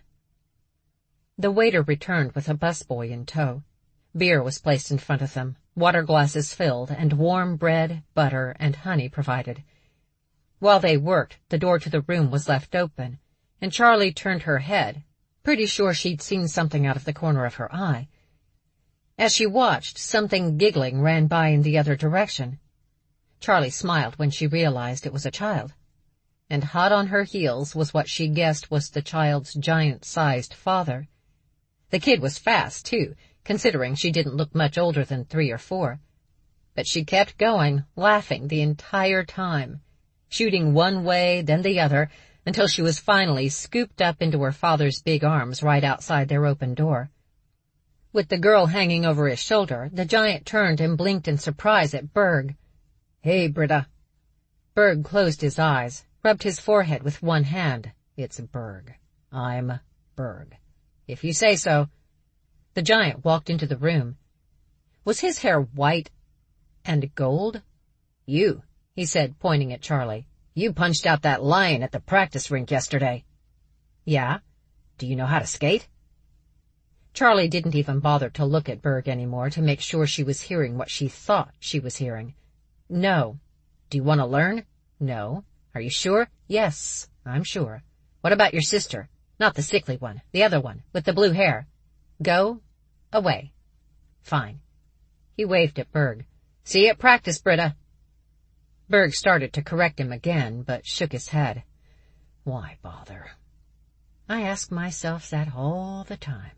The waiter returned with a busboy in tow. Beer was placed in front of them, water glasses filled, and warm bread, butter, and honey provided. While they worked, the door to the room was left open, and Charlie turned her head, pretty sure she'd seen something out of the corner of her eye. As she watched, something giggling ran by in the other direction. Charlie smiled when she realized it was a child. And hot on her heels was what she guessed was the child's giant-sized father. The kid was fast, too, considering she didn't look much older than three or four. But she kept going, laughing the entire time, shooting one way, then the other, until she was finally scooped up into her father's big arms right outside their open door. With the girl hanging over his shoulder, the giant turned and blinked in surprise at Berg. Hey, Britta. Berg closed his eyes, rubbed his forehead with one hand. It's Berg. I'm Berg. If you say so. The giant walked into the room. Was his hair white and gold? You, he said, pointing at Charlie. You punched out that lion at the practice rink yesterday. Yeah? Do you know how to skate? Charlie didn't even bother to look at Berg anymore to make sure she was hearing what she thought she was hearing. No. Do you want to learn? No. Are you sure? Yes, I'm sure. What about your sister? Not the sickly one, the other one, with the blue hair. Go away. Fine. He waved at Berg. See you at practice, Britta. Berg started to correct him again, but shook his head. Why bother? I ask myself that all the time.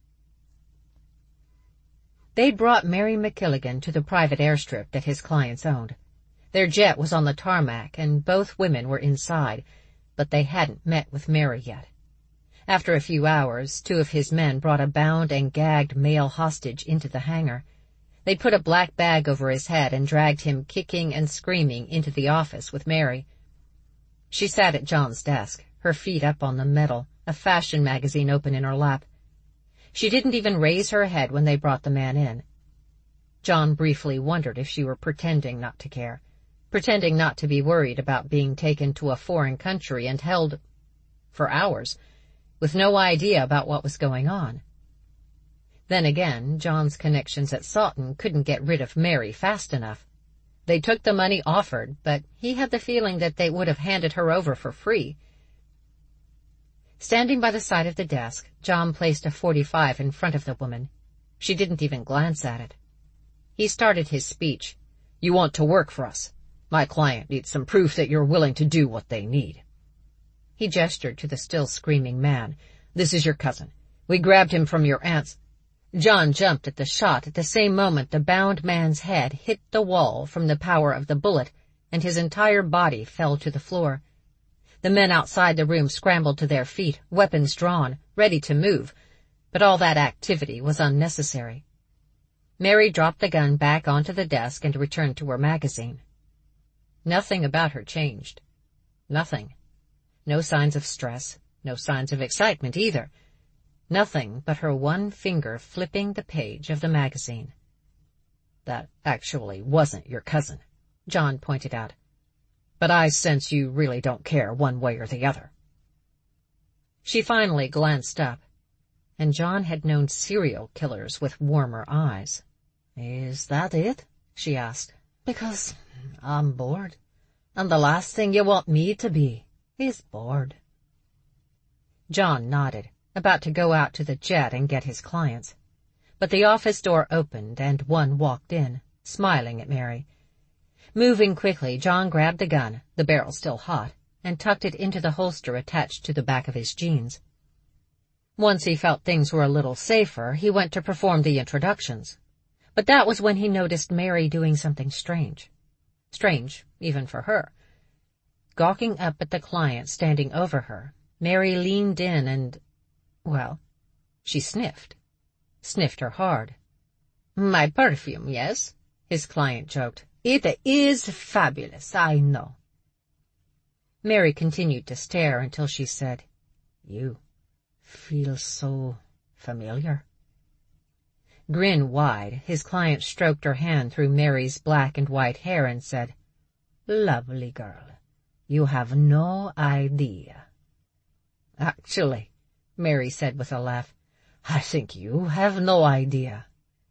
They'd brought Mary McKilligan to the private airstrip that his clients owned. Their jet was on the tarmac, and both women were inside, but they hadn't met with Mary yet. After a few hours, two of his men brought a bound and gagged male hostage into the hangar. They'd put a black bag over his head and dragged him kicking and screaming into the office with Mary. She sat at John's desk, her feet up on the metal, a fashion magazine open in her lap. She didn't even raise her head when they brought the man in. John briefly wondered if she were pretending not to care, pretending not to be worried about being taken to a foreign country and held for hours, with no idea about what was going on. Then again, John's connections at Sawton couldn't get rid of Mary fast enough. They took the money offered, but he had the feeling that they would have handed her over for free. Standing by the side of the desk, John placed a forty-five in front of the woman. She didn't even glance at it. He started his speech. You want to work for us. My client needs some proof that you're willing to do what they need. He gestured to the still screaming man. This is your cousin. We grabbed him from your aunt's. John jumped at the shot. At the same moment, the bound man's head hit the wall from the power of the bullet, and his entire body fell to the floor. The men outside the room scrambled to their feet, weapons drawn, ready to move, but all that activity was unnecessary. Mary dropped the gun back onto the desk and returned to her magazine. Nothing about her changed. Nothing. No signs of stress, no signs of excitement either. Nothing but her one finger flipping the page of the magazine. That actually wasn't your cousin, John pointed out. But I sense you really don't care one way or the other. She finally glanced up, and John had known serial killers with warmer eyes. Is that it? She asked. Because I'm bored, and the last thing you want me to be is bored. John nodded, about to go out to the jet and get his clients. But the office door opened, and one walked in, smiling at Mary. Moving quickly, John grabbed the gun, the barrel still hot, and tucked it into the holster attached to the back of his jeans. Once he felt things were a little safer, he went to perform the introductions. But that was when he noticed Mary doing something strange. Strange, even for her. Gawking up at the client standing over her, Mary leaned in and, well, she sniffed. Sniffed her hard. My perfume, yes? His client joked. It is fabulous, I know. Mary continued to stare until she said, You feel so familiar. Grin wide, his client stroked her hand through Mary's black and white hair and said, Lovely girl, you have no idea. Actually, Mary said with a laugh, I think you have no idea.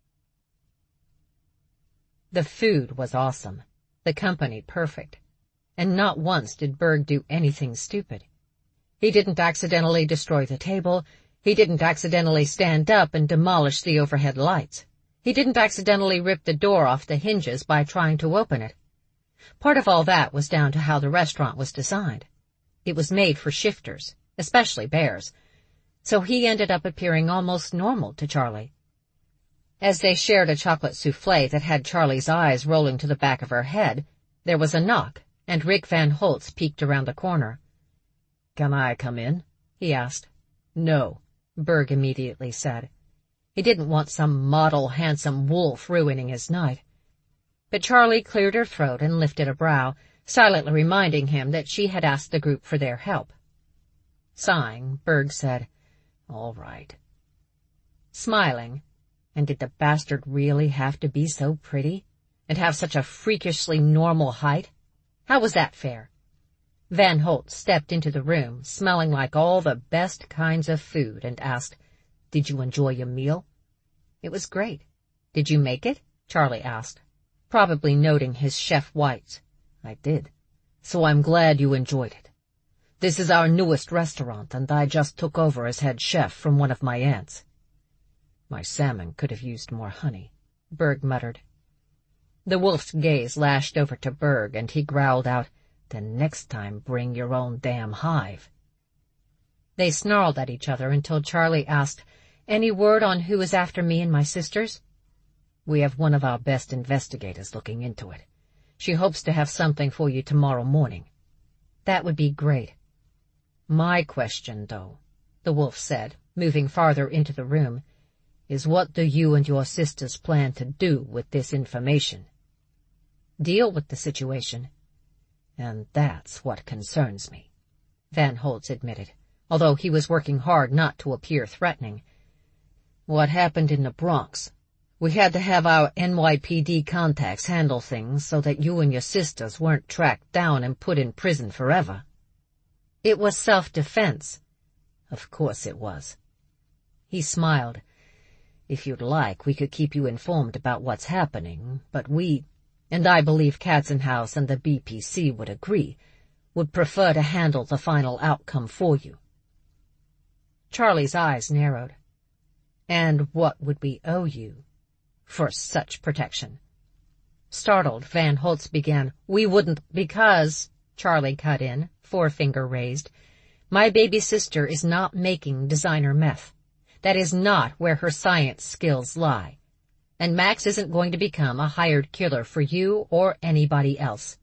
The food was awesome, the company perfect, and not once did Berg do anything stupid. He didn't accidentally destroy the table, he didn't accidentally stand up and demolish the overhead lights, he didn't accidentally rip the door off the hinges by trying to open it. Part of all that was down to how the restaurant was designed. It was made for shifters, especially bears, so he ended up appearing almost normal to Charlie. As they shared a chocolate soufflé that had Charlie's eyes rolling to the back of her head, there was a knock, and Rick Van Holtz peeked around the corner. Can I come in? He asked. No, Berg immediately said. He didn't want some model handsome wolf ruining his night. But Charlie cleared her throat and lifted a brow, silently reminding him that she had asked the group for their help. Sighing, Berg said, All right. Smiling, and did the bastard really have to be so pretty, and have such a freakishly normal height? How was that fair? Van Holt stepped into the room, smelling like all the best kinds of food, and asked, "Did you enjoy your meal?" "It was great." "Did you make it?" Charlie asked, probably noting his chef whites. "I did. So I'm glad you enjoyed it. This is our newest restaurant, and I just took over as head chef from one of my aunts." "My salmon could have used more honey," Berg muttered. The wolf's gaze lashed over to Berg, and he growled out, "Then next time bring your own damn hive." They snarled at each other until Charlie asked, "Any word on who is after me and my sisters?" "We have one of our best investigators looking into it. She hopes to have something for you tomorrow morning." "That would be great." "My question, though," the wolf said, moving farther into the room, "is what do you and your sisters plan to do with this information?" "Deal with the situation." "And that's what concerns me," Van Holtz admitted, although he was working hard not to appear threatening. "What happened in the Bronx? We had to have our N Y P D contacts handle things so that you and your sisters weren't tracked down and put in prison forever." "It was self-defense." "Of course it was." He smiled. "If you'd like, we could keep you informed about what's happening, but we, and I believe Katzenhouse and the B P C would agree, would prefer to handle the final outcome for you." Charlie's eyes narrowed. "And what would we owe you for such protection?" Startled, Van Holtz began, "We wouldn't—" "Because," Charlie cut in, forefinger raised, "my baby sister is not making designer meth. That is not where her science skills lie. And Max isn't going to become a hired killer for you or anybody else."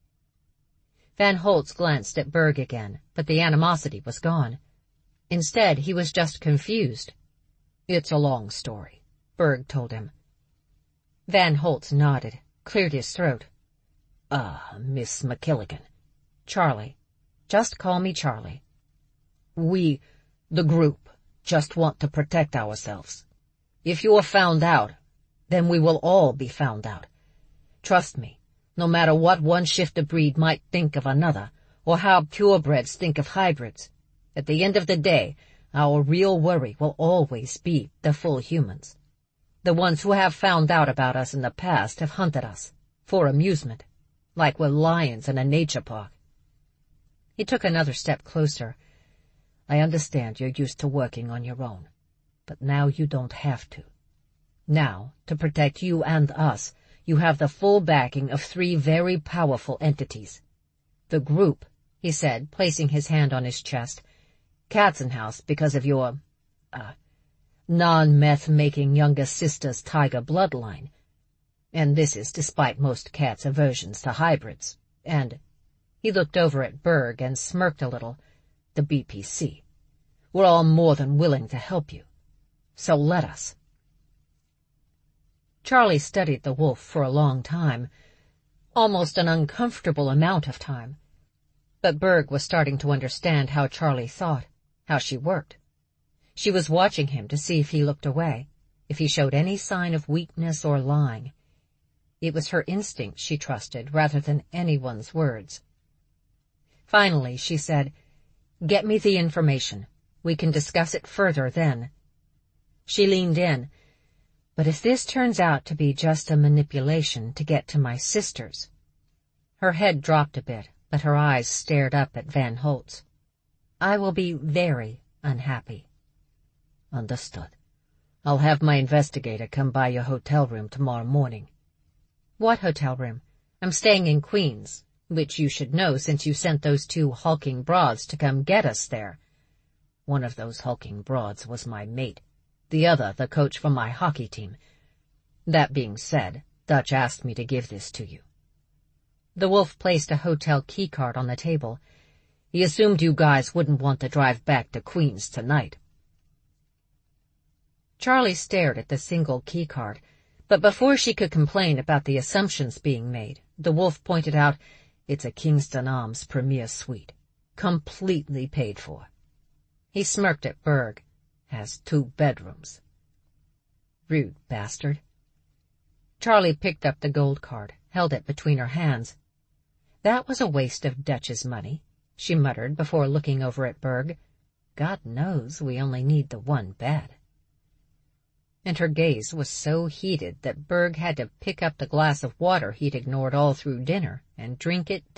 Van Holtz glanced at Berg again, but the animosity was gone. Instead, he was just confused. "It's a long story," Berg told him. Van Holtz nodded, cleared his throat. "Ah, Miss McKilligan." "Charlie. Just call me Charlie." "We, the group, just want to protect ourselves. If you are found out, then we will all be found out. Trust me, no matter what one shifter breed might think of another, or how purebreds think of hybrids, at the end of the day, our real worry will always be the full humans. The ones who have found out about us in the past have hunted us, for amusement, like we're lions in a nature park." He took another step closer. "I understand you're used to working on your own, but now you don't have to. Now, to protect you and us, you have the full backing of three very powerful entities. The group," he said, placing his hand on his chest, "Katzenhouse because of your, uh, non-meth-making younger sister's tiger bloodline. And this is despite most cats' aversions to hybrids. And," he looked over at Berg and smirked a little, "the B P C. We're all more than willing to help you. So let us." Charlie studied the wolf for a long time, almost an uncomfortable amount of time. But Berg was starting to understand how Charlie thought, how she worked. She was watching him to see if he looked away, if he showed any sign of weakness or lying. It was her instinct she trusted rather than anyone's words. Finally, she said, "Get me the information. We can discuss it further then." She leaned in. "But if this turns out to be just a manipulation to get to my sisters—" Her head dropped a bit, but her eyes stared up at Van Holtz. "I will be very unhappy." "Understood. I'll have my investigator come by your hotel room tomorrow morning." "What hotel room? I'm staying in Queens, which you should know since you sent those two hulking broads to come get us there." "One of those hulking broads was my mate, the other the coach from my hockey team. That being said, Dutch asked me to give this to you." The wolf placed a hotel keycard on the table. "He assumed you guys wouldn't want to drive back to Queens tonight." Charlie stared at the single keycard, but before she could complain about the assumptions being made, the wolf pointed out, "It's a Kingston Arms premier suite, completely paid for." He smirked at Berg. "Has two bedrooms." "Rude bastard." Charlie picked up the gold card, held it between her hands. "That was a waste of Dutch's money. she muttered before looking over at Berg. God knows we only need the one bed. And her gaze was so heated that Berg had to pick up the glass of water he'd ignored all through dinner and drink it